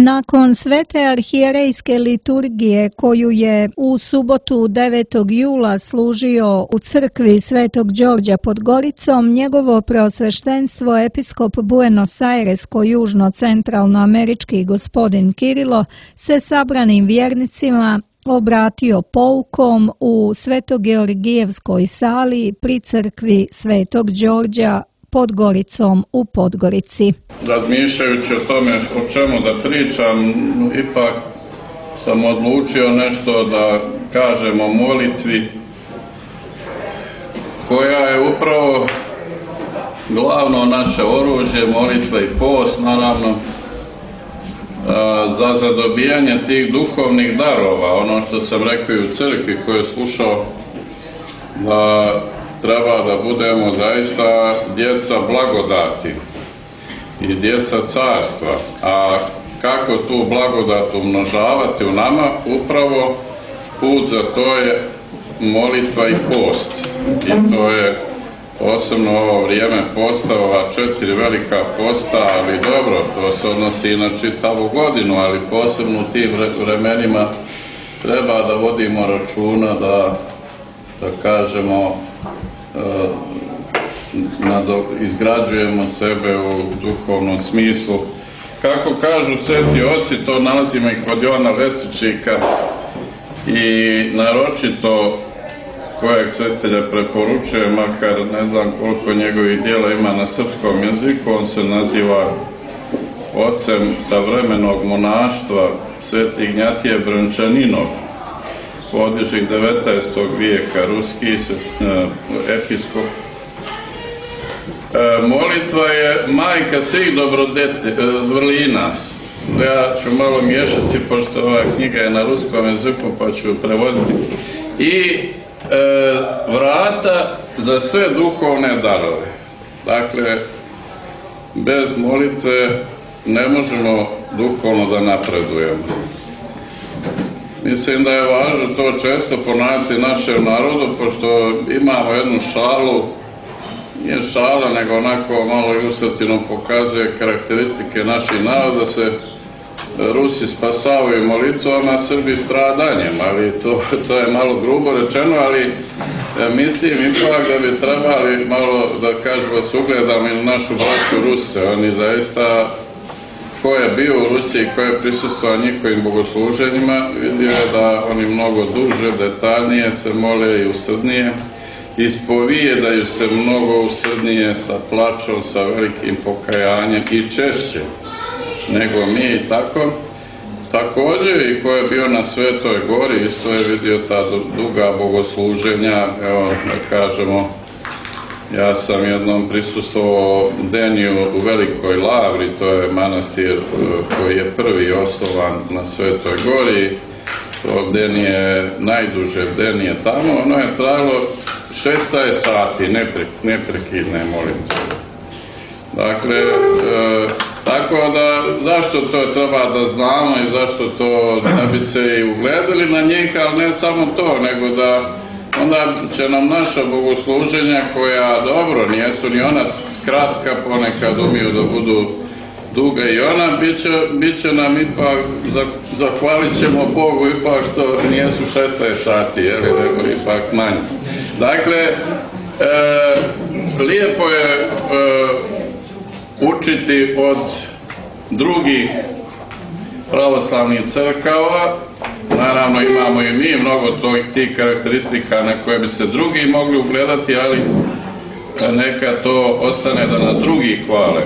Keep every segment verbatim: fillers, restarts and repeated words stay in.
Nakon svete arhijerejske liturgije koju je u subotu devetog jula služio u crkvi Svetog Đorđa pod Goricom, njegovo preosveštenstvo episkop Buenos Airesko-južno-centralnoamerički gospodin Kirilo se sabranim vjernicima obratio poukom u Svetogeorgijevskoj sali pri crkvi Svetog Đorđa pod Goricom u Podgorici. Razmišljajući o tome o čemu da pričam, ipak sam odlučio nešto da kažem o molitvi koja je upravo glavno naše oružje, molitva i post, naravno, za zadobijanje tih duhovnih darova. Ono što sam rekao i u crkvi koju je slušao, da treba da budemo zaista djeca blagodati i djeca carstva. A kako tu blagodat umnožavati u nama? Upravo put za to je molitva i post. I to je posebno ovo vrijeme posta, ova četiri velika posta, ali dobro, to se odnosi i na čitavu godinu, ali posebno u tim vremenima treba da vodimo računa da, da kažemo, izgrađujemo sebe u duhovnom smislu. Kako kažu sveti oci, to nalazimo i kod Jovana Veštičnika i naročito kojeg svetelja preporučuje, makar ne znam koliko njegovih dijela ima na srpskom jeziku, on se naziva ocem savremenog monaštva, sveti Ignjatije Brnčaninov, podižnik devetnaestog vijeka, ruski episkop. E, molitva je majka svih dobrodeti, vrlina. Ja ću malo miješati, pošto ova knjiga je na ruskom jeziku, pa ću prevoditi. I e, vrata za sve duhovne darove. Dakle, bez molitve ne možemo duhovno da napredujemo. Mislim da je važno to često ponavljati našem narodu, pošto imamo jednu šalu, nije šala, nego onako malo ilustrativno pokazuje karakteristike naših naroda, da se Rusi spasavaju molitvom, a Srbi stradanjem, ali to, to je malo grubo rečeno, ali mislim ipak da bi trebali malo, da kažemo, se ugledamo i našu braću Ruse. Oni zaista, ko je bio u Rusiji, ko je prisustvovao njihovim bogosluženjima, vidio je da oni mnogo duže, detaljnije se mole i usrdnije, ispovijedaju se mnogo usrdnije, sa plačom, sa velikim pokajanjem i češće nego mi i tako. Također i ko je bio na Svetoj gori, isto je vidio ta duga bogosluženja. Evo, da kažemo, ja sam jednom prisustvovao Deniju u Velikoj Lavri, to je manastir koji je prvi osnovan na Svetoj gori. To Denije, najduže Denije tamo, ono je trajalo šesnaest sati neprekidne molitve. Dakle, e, tako da, zašto to treba da znamo i zašto to, da bi se i ugledali na njih, ali ne samo to, nego da onda će nam naša bogosluženja, koja dobro, nijesu ni ona kratka, ponekad umiju da budu duga i ona, bit će, bit će nam ipak, zahvalit ćemo Bogu ipak što nijesu šesnaest sati, jer nego ipak manje. Dakle, e, lijepo je e, učiti od drugih pravoslavnih crkava. Naravno imamo i mi mnogo tih karakteristika na koje bi se drugi mogli ugledati, ali neka to ostane da nas drugi hvale.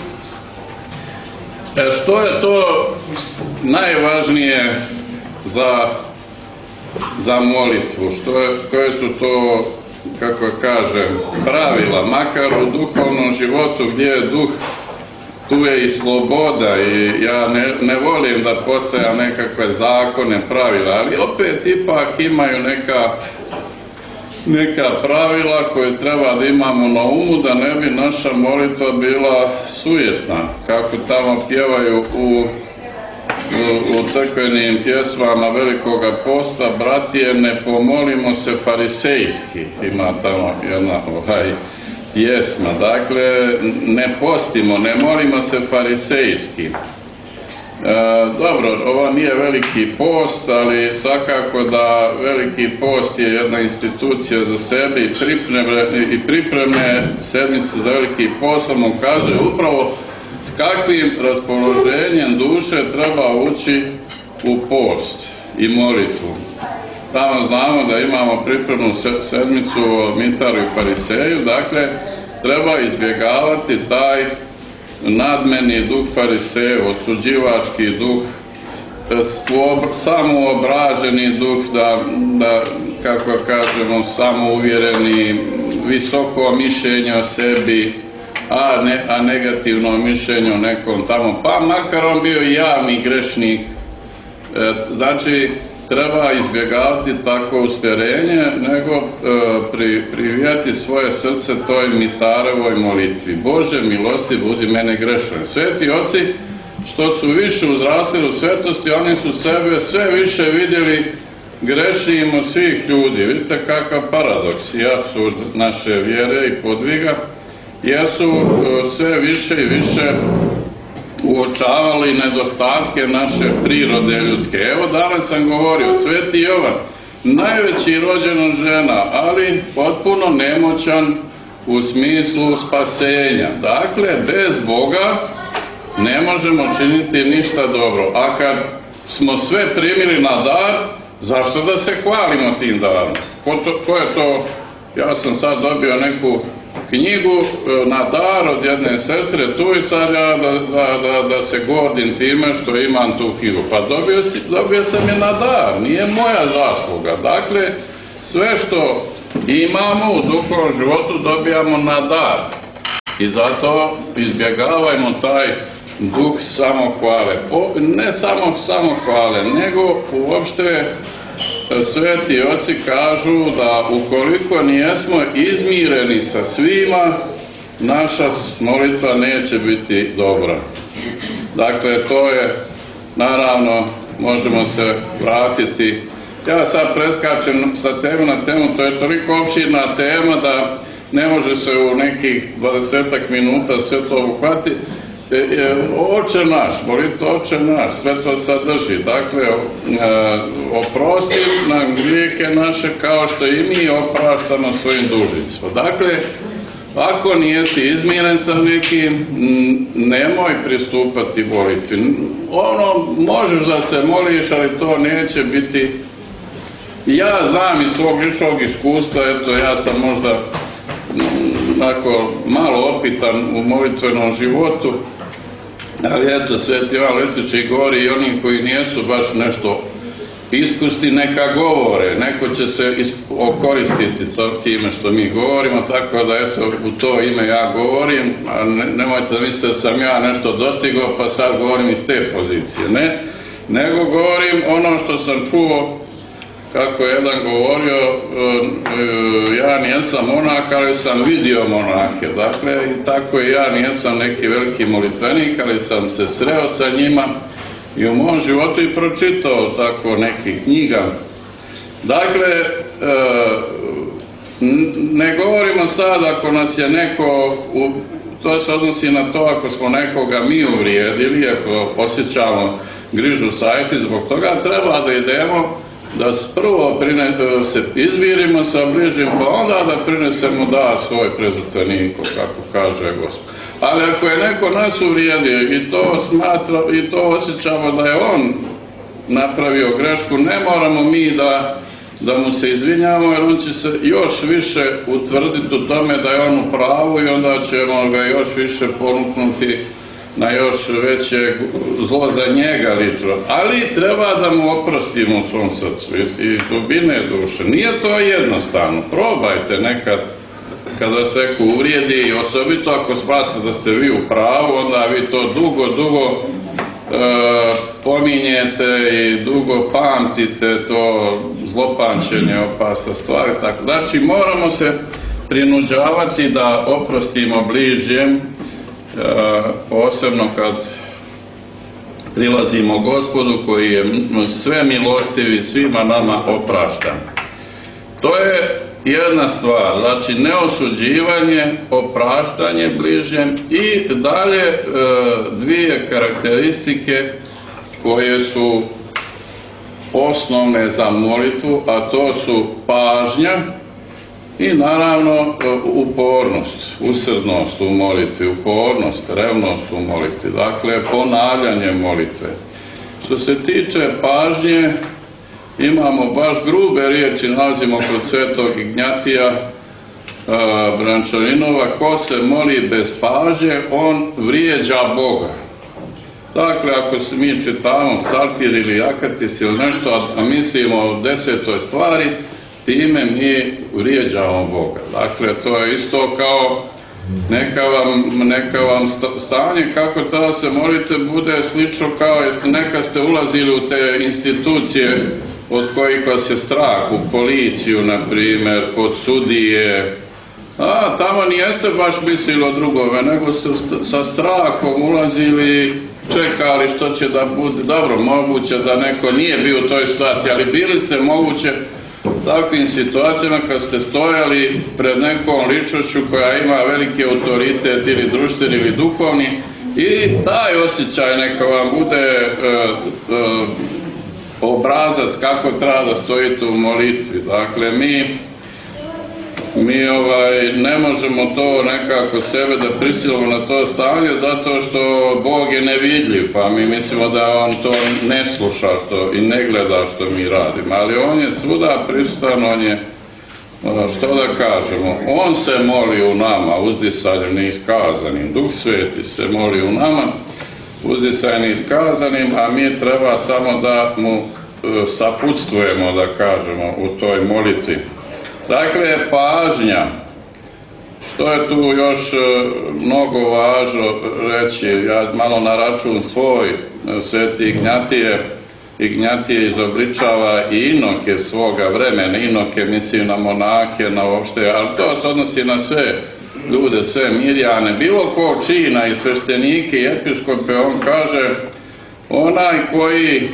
E, što je to najvažnije za, za molitvu? Što je, koje su to, kako kažem, pravila, makar u duhovnom životu gdje je duh, tu je i sloboda, i ja ne, ne volim da postoja nekakve zakone, pravila, ali opet ipak imaju neka, neka pravila koje treba da imamo na umu, da ne bi naša molitva bila sujetna, kako tamo pjevaju u u, u crkvenim pjesmama Velikoga posta, bratije, ne pomolimo se farisejski, ima tamo jedna ovaj pjesma. Dakle, ne postimo, ne molimo se farisejski. dobro, ovo nije veliki post, ali svakako da veliki post je jedna institucija za sebe i pripremne, i pripremne sedmice za veliki post nam ukazuje upravo s kakvim raspoloženjem duše treba ući u post i molitvu. Tamo znamo da imamo pripremnu sedmicu o Mitaru i Fariseju, dakle treba izbjegavati taj nadmeni duh Fariseju, osuđivački duh, samoobraženi duh, da, da kako kažemo, samouvjereni, visoko mišljenje o sebi, a, ne, a negativno mišljenje o nekom tamo, pa makar on bio javni grešnik. E, znači, treba izbjegavati takvo usmjerenje, nego e, pri, privijati svoje srce toj Mitarevoj molitvi. Bože milosti, budi mene grešan. Sveti oci, što su više uzrasli u svetosti, oni su sebe sve više vidjeli grešnim od svih ljudi. Vidite kakav paradoks i apsurd naše vjere i podviga, jer su e, sve više i više uočavali nedostatke naše prirode ljudske. Evo, danas sam govorio, Sveti Jovan, najveći rođen od žena, ali potpuno nemoćan u smislu spasenja. Dakle, bez Boga ne možemo činiti ništa dobro. A kad smo sve primili na dar, zašto da se hvalimo tim darom? Ko, to, ko je to? Ja sam sad dobio neku knjigu na dar od jedne sestre, tu i sad ja da, da, da, da se gordim time što imam tu knjigu. Pa dobio, si, dobio sam je na dar, nije moja zasluga. Dakle, sve što imamo u duhovnom životu dobijamo na dar. I zato izbjegavajmo taj duh samohvale. O, ne samo samohvale, nego uopšte sveti oci kažu da ukoliko nijesmo izmireni sa svima, naša molitva neće biti dobra. Dakle, to je, naravno, možemo se vratiti. Ja sad preskačem sa temu na temu, to je toliko opširna tema da ne može se u nekih dvadesetak minuta sve to uhvatiti. E, e, oče naš, molitva oče naš, sve to sadrži. Dakle, e, oprosti nam grijehe naše kao što i mi opraštamo svojim dužnicima. Dakle, ako nijesi izmiren sa nekim, nemoj pristupati molitvi. Ono, možeš da se moliš, ali to neće biti. Ja znam iz svog ličnog iskustva, eto, ja sam možda onako malo opitan u molitvenom životu, ali eto, Sveti Jovan Lestići govori i oni koji nijesu baš nešto iskusni, neka govore, neko će se okoristiti to, time što mi govorimo, tako da eto, u to ime ja govorim, a ne, nemojte da mislite da sam ja nešto dostigao pa sad govorim iz te pozicije, ne, nego govorim ono što sam čuo, kako je jedan govorio, ja nijesam monah, ali sam vidio monahe. Dakle, i tako i ja nijesam neki veliki molitvenik, ali sam se sreo sa njima i u mom životu i pročitao tako nekih knjiga. Dakle, ne govorimo sad ako nas je neko, to se odnosi na to ako smo nekoga mi uvrijedili, ako osjećamo grižu savjesti, zbog toga treba da idemo da prvo prine, se izmirimo sa bližnjim, pa onda da prinesemo dar svoj prezrtveniku, kako kaže Gospod. Ali ako je neko nas uvrijedio i to smatra, i to osjećamo da je on napravio grešku, ne moramo mi da, da mu se izvinjamo, jer on će se još više utvrditi u tome da je on u pravu i onda ćemo ga još više ponuknuti na još veće zlo za njega lično. Ali treba da mu oprostimo u svom srcu i dubine duše. Nije to jednostavno. Probajte nekad kada se neko uvrijedi i osobito ako smatrate da ste vi u pravu, onda vi to dugo, dugo e, pominjete i dugo pamtite, to zlopamćenje, opasna stvar. Tako. Znači moramo se prinuđavati da oprostimo bližnjem, posebno kad prilazimo Gospodu koji je sve milostiv i svima nama opraštan. To je jedna stvar, znači neosuđivanje, opraštanje bližnjem i dalje dvije karakteristike koje su osnovne za molitvu, a to su pažnja i naravno upornost, usrdnost u molitvi, upornost, revnost u molitvi, dakle ponavljanje molitve. Što se tiče pažnje, imamo baš grube riječi, nalazimo kod svetog Ignjatija Brančarinova: ko se moli bez pažnje, on vrijeđa Boga. Dakle, ako se mi čitamo psaltir ili akatis ili nešto, a mislimo o desetoj stvari, time mi vrijeđamo Boga. Dakle, to je isto kao neka vam, neka vam stanje kako treba se molite bude slično kao neka ste ulazili u te institucije od kojih vas je strah, u policiju, na primjer, kod sudije. A, tamo nijeste baš mislili o drugome, nego ste sa strahom ulazili, čekali što će da bude. Dobro, moguće da neko nije bio u toj situaciji, ali bili ste moguće takvim situacijama kad ste stojali pred nekom ličnošću koja ima veliki autoritet ili društveni ili duhovni, i taj osjećaj neka vam bude e, e, obrazac kako treba da stojite u molitvi. Dakle, mi mi ovaj, ne možemo to nekako sebe da prisilimo na to stanje, zato što Bog je nevidljiv, pa mi mislimo da on to ne sluša što, i ne gleda što mi radimo, ali on je svuda prisutan, on je, što da kažemo, on se moli u nama uzdisanjem neiskazanim, Duh Sveti se moli u nama uzdisanjem neiskazanim, a mi treba samo da mu saputstvujemo, da kažemo, u toj molitvi. Dakle, pažnja. Što je tu još mnogo važno reći? Ja malo na račun svoj, sveti Ignjatije, Ignjatije izobličava i inoke svoga vremena, inoke mislim na monahe, na uopšte, ali to se odnosi na sve ljude, sve mirjane, bilo ko čina i sveštenike i episkope. On kaže, onaj koji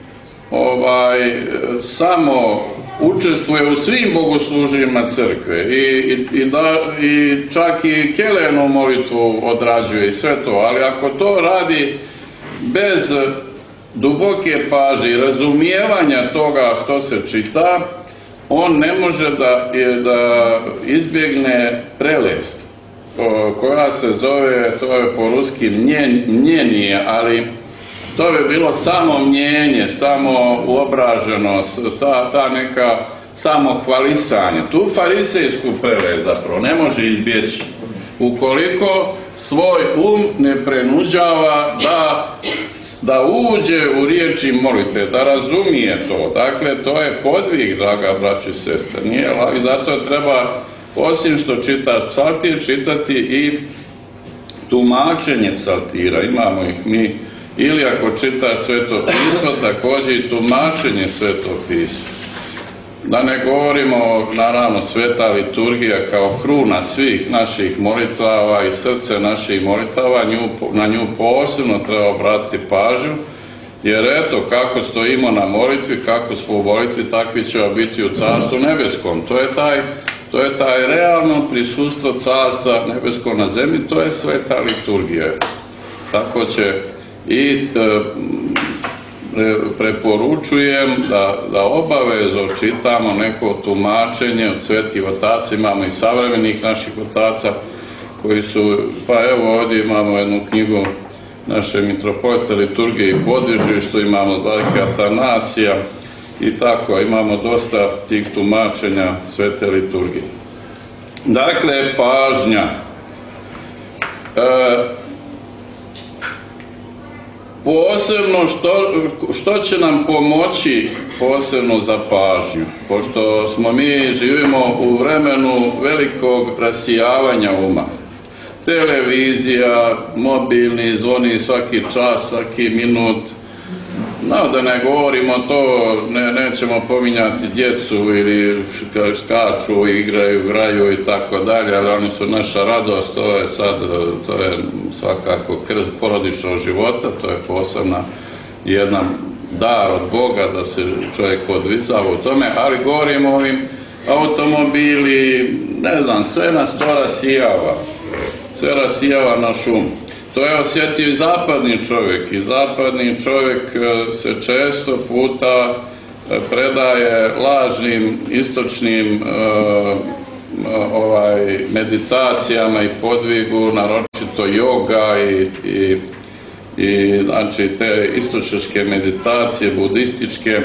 ovaj, samo učestvuje u svim bogoslužjima crkve i, i, i, da, i čak i kelenu molitvu odrađuje i sve to, ali ako to radi bez duboke pažnje i razumijevanja toga što se čita, on ne može da, da izbjegne prelest koja se zove, to je po ruski mnjenje, ali to bi bilo samo mnjenje, samo uobraženost, ta, ta neka samohvalisanje. Tu farisejsku prelest zapravo ne može izbjeći ukoliko svoj um ne prenuđava da, da uđe u riječi molite, da razumije to. Dakle, to je podvig, draga braći i sestre, nije, i zato treba, osim što čitaš psaltir, čitati i tumačenje psaltira. Imamo ih mi. Ili ako čitaš Sveto pismo, također i tumačenje Svetog pisma. Da ne govorimo, naravno, sveta liturgija kao kruna svih naših molitava i srce naših molitava, nju, na nju posebno treba obratiti pažnju, jer eto, kako stojimo na molitvi, kako smo u molitvi, takvi ćemo biti u Carstvu nebeskom. To je taj, to je taj realno prisustvo Carstva nebeskog na zemlji, to je sveta liturgija. Tako će i e, preporučujem da, da obavezno čitamo neko tumačenje od svetih otaca. Imamo i savremenih naših otaca koji su, pa evo ovdje imamo jednu knjigu naše mitropolita liturgije i podvižništvo, imamo Vladike Atanasija i tako, imamo dosta tih tumačenja svete liturgije. Dakle, pažnja. E, Posebno što, što će nam pomoći posebno za pažnju, pošto smo mi živimo u vremenu velikog rasijavanja uma. Televizija, mobilni zvoni svaki čas, svaki minut. No, da ne govorimo to, ne, nećemo pominjati djecu ili skaču, igraju, graju i tako dalje, ali oni su naša radost, to je sad, to je svakako krst porodičnog života, to je posebna jedan dar od Boga da se čovjek podvizava u tome, ali govorimo o ovim automobili, ne znam, sve nas to rasijava, sve rasijava naš um. To je osjetio i zapadni čovjek. I zapadni čovjek se često puta predaje lažnim istočnim ovaj, meditacijama i podvigu, naročito joga i, i, i znači te istočne meditacije, budističke.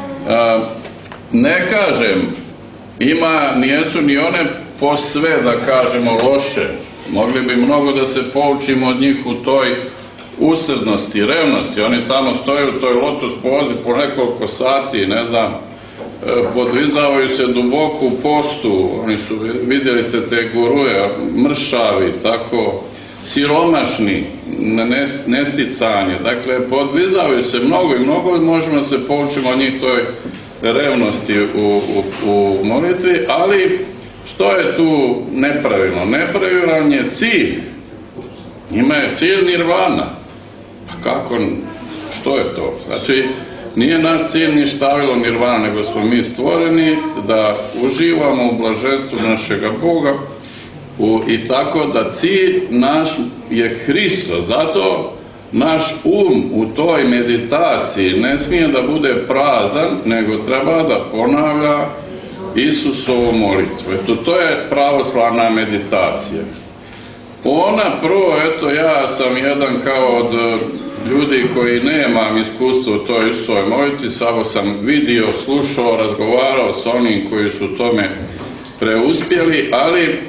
Ne kažem, ima, nijesu ni one posve, da kažemo, loše. Mogli bi mnogo da se poučimo od njih u toj usrednosti, revnosti. Oni tamo stoje u toj lotus pozi po nekoliko sati, ne znam, podvizavaju se duboko u postu. Oni su, vidjeli ste te guruje, mršavi, tako, siromašni, nesticanje. Dakle, podvizavaju se mnogo i mnogo, možemo se poučimo od njih toj revnosti u, u, u molitvi, ali što je tu nepravilno? Nepravilan je cilj. Njima je cilj nirvana. Pa kako, što je to? Znači, nije naš cilj ni štavilo nirvana, nego smo mi stvoreni da uživamo u blaženstvu našega Boga u, i tako da cilj naš je Hristo. Zato naš um u toj meditaciji ne smije da bude prazan, nego treba da ponavlja Isusovu molitvu. Eto, to je pravoslavna meditacija. Ona prvo, eto, ja sam jedan kao od ljudi koji nemam iskustva u toj Isusovoj molitvi, samo sam vidio, slušao, razgovarao s onim koji su tome preuspjeli, ali e,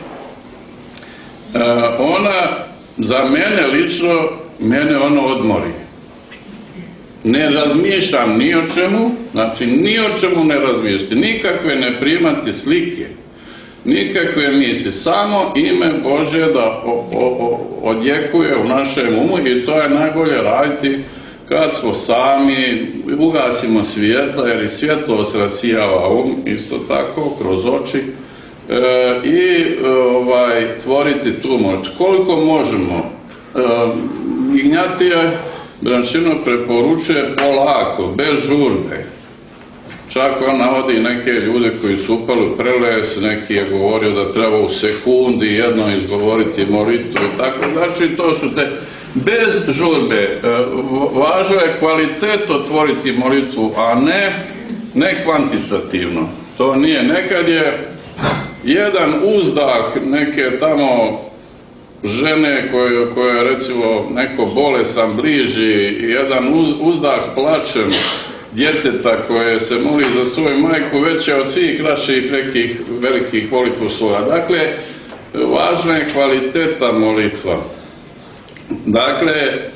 ona za mene lično, mene ono odmori. Ne razmišljam ni o čemu, znači ni o čemu ne razmišljati, nikakve ne primati slike, nikakve misli, samo ime Božje da o, o, o, odjekuje u našem umu i to je najbolje raditi kad smo sami, ugasimo svjetla jer i svjetlost rasijava um, isto tako, kroz oči e, i ovaj, tvoriti tu molitvu. Koliko možemo, e, Ignjatije Brančino preporučuje polako, bez žurbe. Čak on navodi neke ljude koji su upali u prelez, neki je govorio da treba u sekundi jedno izgovoriti molitvu i tako. Znači, to su te bez žurbe. Važno je kvalitet otvoriti molitvu, a ne, ne kvantitativno. To nije. Nekad je jedan uzdah neke tamo žene koje, koje recimo neko bolesan bliži, jedan uz, uzdah s plačem djeteta koje se moli za svoju majku veće od svih naših nekih velikih molitvu svoja. Dakle, važna je kvaliteta molitva. Dakle,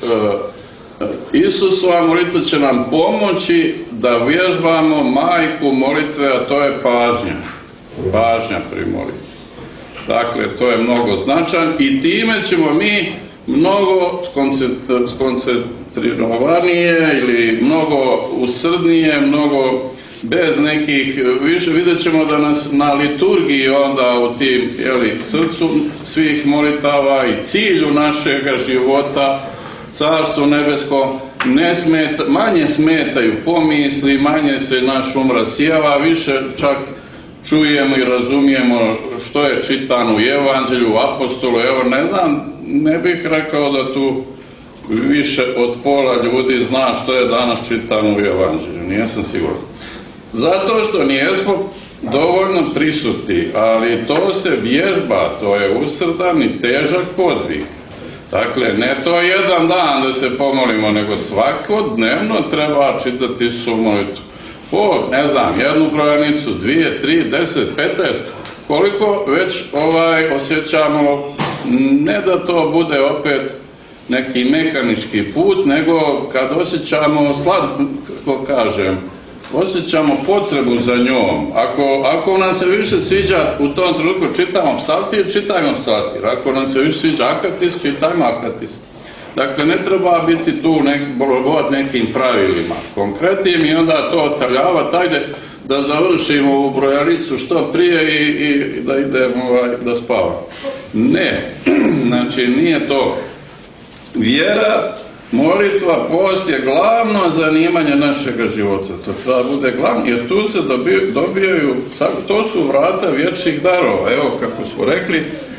Isusova molitva će nam pomoći da vježbamo majku molitve, a to je pažnja. Pažnja pri molitvi. Dakle, to je mnogo značajno i time ćemo mi mnogo skoncentrirovanije ili mnogo usrdnije, mnogo bez nekih, više vidjet ćemo da nas na liturgiji onda u tim, jeli, srcu svih molitava i cilju našega života, Carstvo nebesko, ne smeta, manje smetaju pomisli, manje se naš um rasijava, više čak čujemo i razumijemo što je čitano u Evanđelju, u Apostolu. Evo, ne znam, ne bih rekao da tu više od pola ljudi zna što je danas čitano u Evanđelju, nijesam siguran. Zato što nijesmo dovoljno prisutni, ali to se vježba, to je usrdan i težak podvig. Dakle, ne to jedan dan da se pomolimo, nego svakodnevno treba čitati Isusovu molitvu. Po, ne znam, jednu brojanicu, dvije, tri, deset, petnaest, koliko već ovaj osjećamo, ne da to bude opet neki mehanički put, nego kad osjećamo slad, kako kažem, osjećamo potrebu za njom. Ako, ako nam se više sviđa u tom trenutku čitamo psaltir, čitajmo psaltir. Ako nam se više sviđa akatis, čitajmo akatis. Dakle, ne treba biti tu nek, bolovat nekim pravilima konkretnim i onda to otaljavati, ajde da završimo u brojanicu što prije i, i da idemo ovaj, da spavamo. Ne, znači nije to. Vjera, molitva, post je glavno zanimanje našega života. To treba bude glavno, jer tu se dobijaju, dobijaju to su vrata vječnih darova. Evo, kako smo rekli,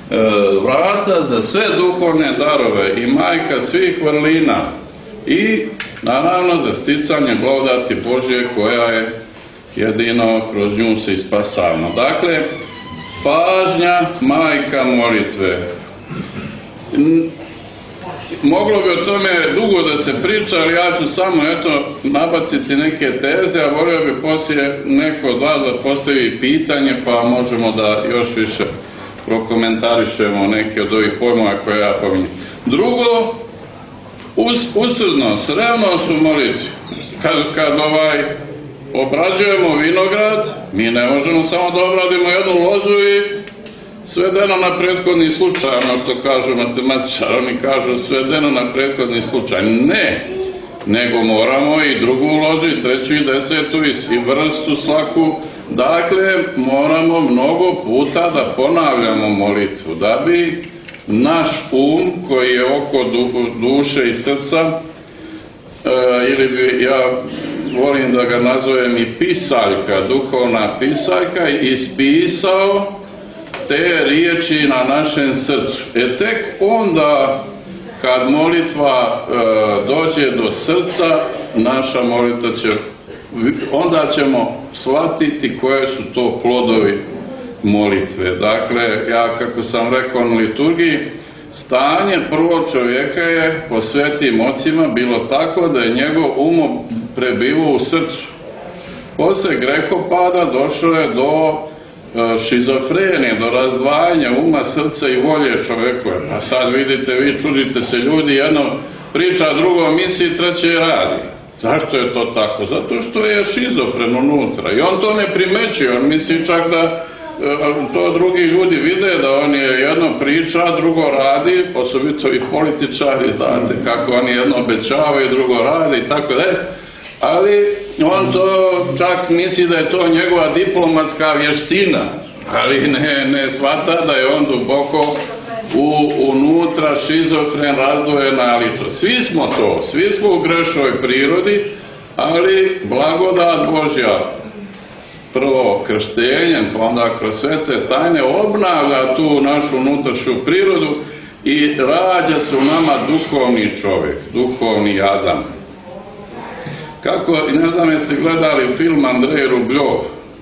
vrata za sve duhovne darove i majka svih vrlina i naravno za sticanje blagodati Božje koja je jedino kroz nju se ispasavamo. Dakle, pažnja, majka molitve. Moglo bi o tome dugo da se priča, ali ja ću samo eto nabaciti neke teze, a volio bi poslije neko od vas da postavi pitanje, pa možemo da još više prokomentarišemo neke od ovih pojmova koje ja pominjem. Drugo, us, usrdnost, revnost u molitvi. Kad, kad ovaj obrađujemo vinograd, mi ne možemo samo da obradimo jednu lozu i svedeno na prethodni slučaj, ono što kažu matematičari, oni kažu svedeno na prethodni slučaj. Ne, nego moramo i drugu lozu, i treću, i desetu, i vrstu svaku. Dakle, moramo mnogo puta da ponavljamo molitvu, da bi naš um, koji je oko duše i srca, e, ili bi, ja volim da ga nazovem i pisaljka, duhovna pisaljka, ispisao te riječi na našem srcu. E tek onda, kad molitva e, dođe do srca, naša molitva će, onda ćemo shvatiti koje su to plodovi molitve. Dakle, ja kako sam rekao na liturgiji, stanje prvog čovjeka je po svetim ocima bilo tako da je njegov um prebivao u srcu. Poslije grehopada došlo je do šizofrenije, do razdvajanja uma, srca i volje čovjekove. Pa sad vidite, vi čudite se ljudi, jedno priča, drugo misli, treće radi. Zašto je to tako? Zato što je šizofren unutra i on to ne primećuje, on misli čak da to drugi ljudi vide, da on je jedno priča, drugo radi, osobito i političari, znate kako oni jedno obećavaju, drugo radi i tako da. Ali on to čak misli da je to njegova diplomatska vještina, ali ne, ne shvata da je on duboko u, unutra šizofren, razdvojena ličnost. Svi smo to, svi smo u grešnoj prirodi, ali blagodat Božja, prvo krštenjem, pa onda kroz sve te tajne, obnavlja tu našu unutrašnju prirodu i rađa se u nama duhovni čovjek, duhovni Adam. Kako, ne znam jeste gledali film Andrej Rubljov,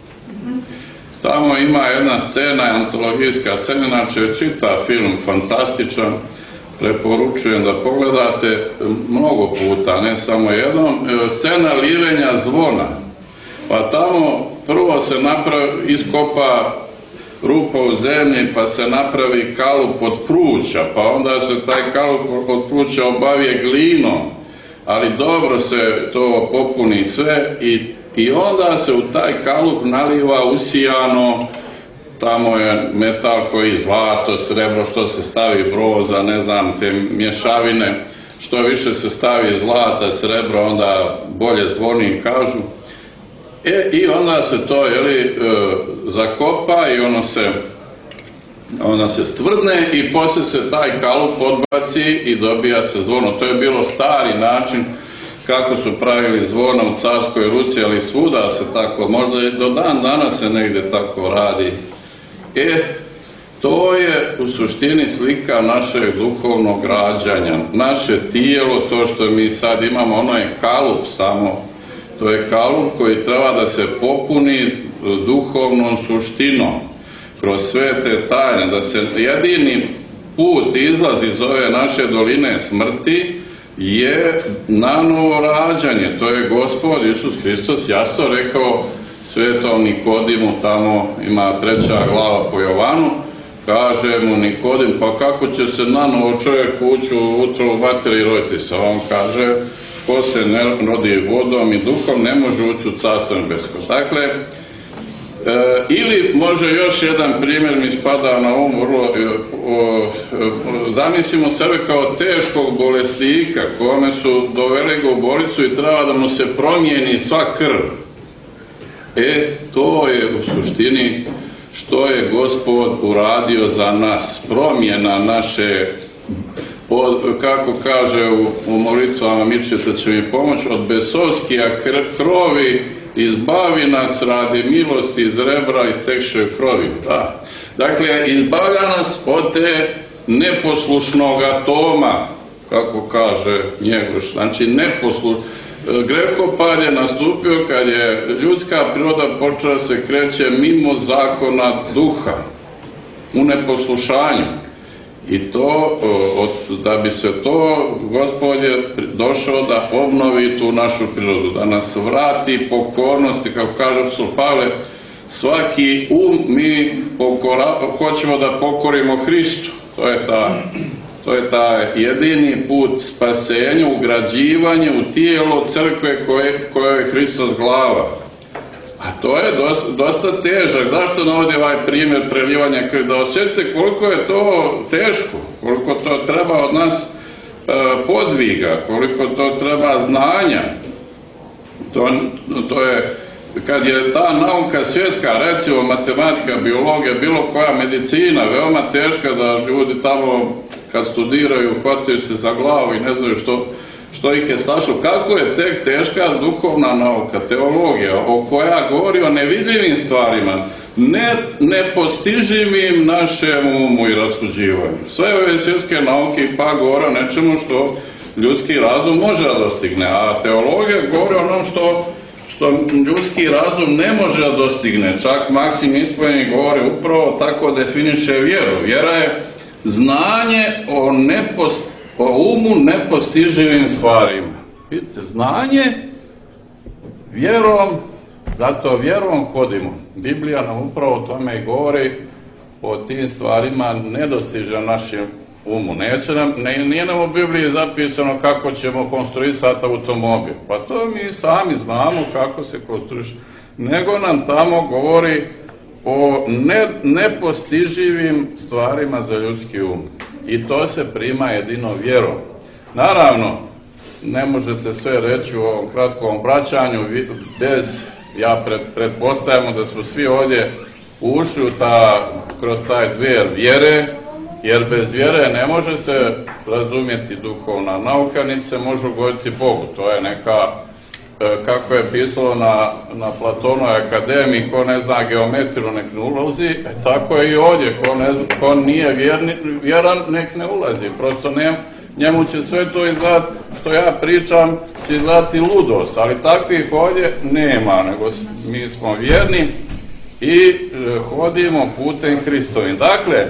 tamo ima jedna scena, antologijska scena, inače čita film, fantastičan, preporučujem da pogledate mnogo puta, ne samo jednom, scena livenja zvona. Pa tamo prvo se napravi, iskopa rupa u zemlji, pa se napravi kalup od pruća, pa onda se taj kalup od pruća obavije glinom, ali dobro se to popuni sve i, i onda se u taj kalup naliva usijano, tamo je metal koji zlato, srebro, što se stavi broza, ne znam, te mješavine, što više se stavi zlata, srebro, onda bolje zvoni, kažu. E, i onda se to, jeli, e, zakopa i ono se, ona se stvrdne i poslije se taj kalup odbaci i dobija se zvono. To je bilo stari način kako su pravili zvona u carskoj Rusiji, ali svuda se tako, možda i do dan danas se negdje tako radi. E, to je u suštini slika našeg duhovnog rađanja. Naše tijelo, to što mi sad imamo, ono je kalup samo. To je kalup koji treba da se popuni duhovnom suštinom kroz sve te tajne, da se jedini put izlaz iz ove naše doline smrti je nanovo rađanje. To je Gospod Isus Hristos jasno rekao svetom Nikodimu, tamo ima treća glava po Jovanu, kaže mu Nikodim, pa kako će se nanovo čovjek ući u utrobu materi roditi se? On kaže, ko se ne rodi vodom i duhom ne može ući u carstvo nebesko. Dakle, e, ili može još jedan primjer mi spada na um, vrlo, e, o, e, zamislimo sebe kao teškog bolesnika kome su doveli ga u bolnicu i treba da mu se promijeni sva krv. E, to je u suštini što je Gospod uradio za nas, promjena naše, od, kako kaže u, u molitvama Mirčeta će mi pomoći, od besovskija krovi izbavi nas radi milosti iz rebra istekše krovi. Da. Dakle, izbavlja nas od te neposlušnog atoma, kako kaže Njegoš. Znači, neposlušnog. Grehopad je nastupio kad je ljudska priroda počela se kreće mimo zakona duha, u neposlušanju. I to, da bi se to, Gospod je došao da obnovi tu našu prirodu, da nas vrati pokornosti, kako kaže apostol Pavle, svaki um mi pokora, hoćemo da pokorimo Hristu. To je ta, to je ta jedini put spasenja, ugrađivanje u tijelo crkve koje, koje je Hristos glava. A to je dosta, dosta težak. Zašto navodi ovaj primjer prelivanja krvi? Da osjetite koliko je to teško, koliko to treba od nas e, podviga, koliko to treba znanja. To, to je, kad je ta nauka svjetska, recimo matematika, biologija, bilo koja medicina, veoma teška, da ljudi tamo kad studiraju hvataju se za glavu i ne znaju što što ih je snašlo. Kako je tek teška duhovna nauka, teologija, o koja govori o nevidljivim stvarima, ne, nepostiživim našem umu i rasuđivanju. Sve ove svjetske nauke pa govore o nečemu što ljudski razum može da dostigne, a teologija govori o onom što, što ljudski razum ne može da dostigne. Čak Maksim Ispovjednik govori upravo tako definiše vjeru. Vjera je znanje o nepostiživim o umu nepostiživim stvarima. Vidite, znanje vjerom, zato vjerom hodimo. Biblija nam upravo o tome i govori, o tim stvarima nedostižem našem umu. Neće nam, ne, nije nam u Bibliji zapisano kako ćemo konstruisati automobil. Pa to mi sami znamo kako se konstruiše. Nego nam tamo govori o ne, nepostiživim stvarima za ljudski um. I to se prima jedino vjerom. Naravno, ne može se sve reći u ovom kratkom obraćanju bez, ja pred, pretpostavljamo da smo svi ovdje ušli u ta, kroz taj dvjer vjere, jer bez vjere ne može se razumjeti duhovna nauka, niti se može ugoditi Bogu. To je neka, kako je pisalo na, na Platonovoj akademiji, ko ne zna geometriju nek ne ulazi, e, tako je i ovdje, ko, ne, ko nije vjerni, vjeran nek ne ulazi, prosto ne, njemu će sve to izgledati, što ja pričam, će izgledati ludost, ali takvih ovdje nema, nego mi smo vjerni i e, hodimo putem Hristovim. Dakle,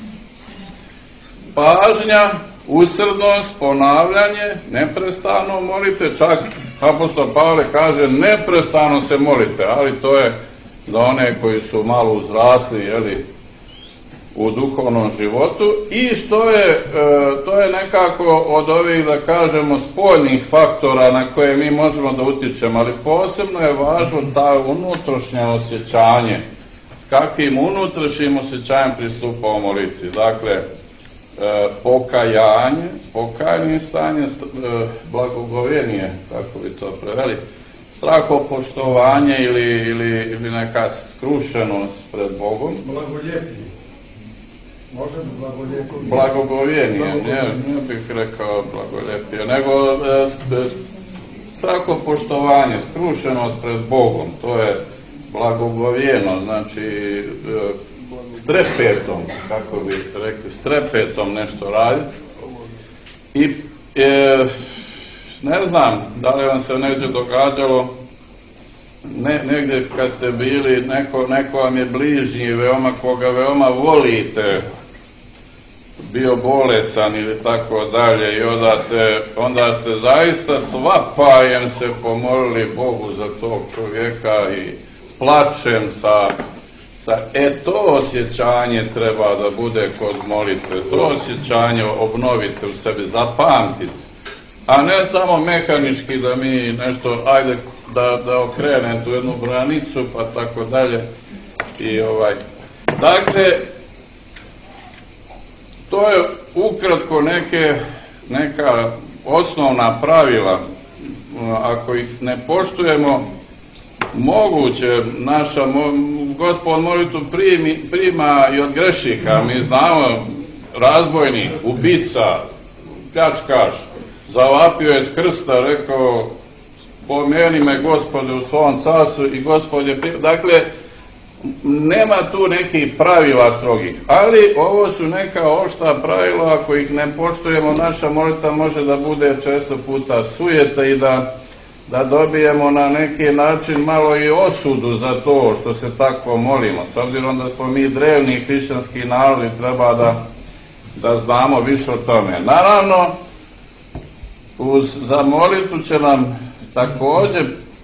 pažnja, usrdnost, ponavljanje, neprestano molite, čak apostol Pavle kaže neprestano se molite, ali to je za one koji su malo uzrasli, jeli, u duhovnom životu. I što je, e, to je nekako od ovih, da kažemo, spoljnih faktora na koje mi možemo da utičemo, ali posebno je važno ta unutrašnje osjećanje, kakvim unutrašnjim osjećajem pristupamo molitvi. Dakle, E, pokajanje, pokajanje stanje, e, blagogovjenje, kako bi to preveli, strahopoštovanje ili, ili, ili neka skrušenost pred Bogom. Blagoljepije. Može blagoljepije. Blagogovjenje, ne, ne bih rekao blagoljepije, nego e, strahopoštovanje, skrušenost pred Bogom, to je blagogovjeno, znači e, strepetom, kako bi rekli, strepetom nešto raditi. I e, ne znam, da li vam se negdje događalo, ne, negdje kad ste bili, neko, neko vam je bližnji, veoma, koga veoma volite, bio bolesan ili tako dalje, i onda ste, onda ste zaista svapajem se pomolili Bogu za tog čovjeka i plačem sa E, to osjećanje treba da bude kod molitve, to osjećanje obnovite u sebi, zapamtite, a ne samo mehanički da mi nešto, ajde da, da okrenem tu jednu branicu, pa tako dalje. I ovaj, dakle, to je ukratko neke, neka osnovna pravila, ako ih ne poštujemo, moguće, naša, Gospod molitvu primi, prima i od grešnika. Mi znamo, razbojnik, ubica, pljačkaš, zavapio je s krsta, rekao, pomeni me Gospode u svom carstvu, i Gospod je primio. Dakle, nema tu nekih pravila strogih, ali ovo su neka opšta pravila, ako ih ne poštujemo, naša molitva može da bude često puta sujeta i da, da dobijemo na neki način malo i osudu za to što se tako molimo. S obzirom da smo mi drevni hrišćanski narodi, treba da, da znamo više o tome. Naravno, uz, za molitvu će nam također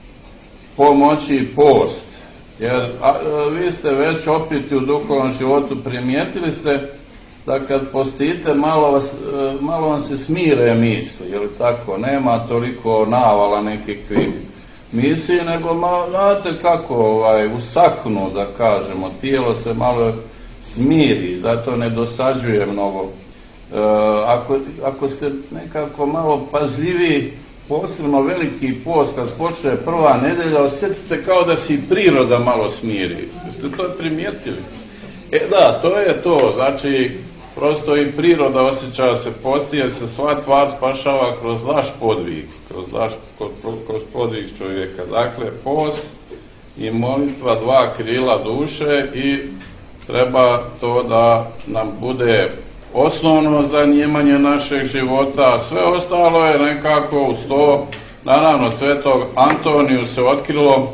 pomoći post. Jer a, vi ste već opiti u duhovnom životu, primijetili ste da kad postite malo, vas, malo vam se smire misli, je li tako? Nema toliko navala nekakvih misli, nego malo, znate kako, ovaj, usaknu, da kažemo, tijelo se malo smiri, zato ne dosađuje mnogo. E, ako, ako ste nekako malo pažljiviji, posebno veliki post, kad počne prva nedelja, osjećate kao da si priroda malo smiri. Jeste to primijetili? E da, to je to. Znači, prosto i priroda osjeća se posti, jer se sva tvar spašava kroz vaš podvig, kroz, vaš, kroz, kroz podvig čovjeka. Dakle, post i molitva, dva krila duše, i treba to da nam bude osnovno zanimanje našeg života. Sve ostalo je nekako uz to. Naravno, svetog Antoniju se otkrilo,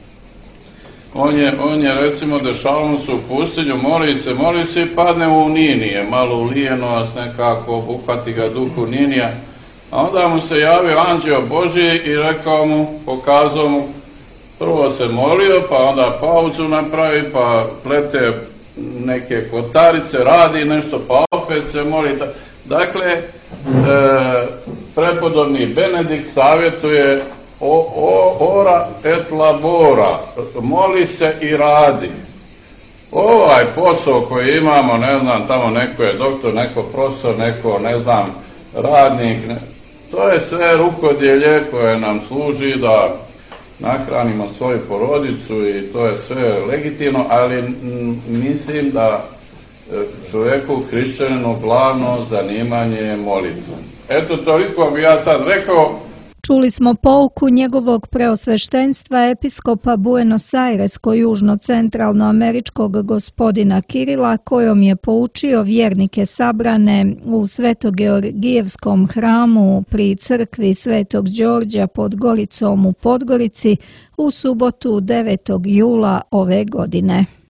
on je, on je recimo dešavamo se u pustinju, moli se, moli se i padne u Ninije, malo u lijenost, nekako uhvati ga duhu Ninija, a onda mu se javio anđeo Božji i rekao mu, pokazao mu, prvo se molio, pa onda pauzu napravi, pa plete neke kotarice, radi nešto, pa opet se moli. Dakle, e, prepodobni Benedikt savjetuje o, o, ora et labora, moli se i radi. Ovaj posao koji imamo, ne znam, tamo neko je doktor, neko profesor, neko, ne znam, radnik, ne, to je sve rukodjelje koje nam služi da nahranimo svoju porodicu i to je sve legitimno, ali m, mislim da čovjeku hrišćaninu glavno zanimanje je molitva. Eto, toliko bi ja sad rekao. Čuli smo pouku njegovog preosveštenstva episkopa Buenos Airesko-južno-centralnoameričkog gospodina Kirila, kojom je poučio vjernike sabrane u Svetogeorgijevskom hramu pri crkvi Svetog Đorđa pod Goricom u Podgorici u subotu devetog jula ove godine.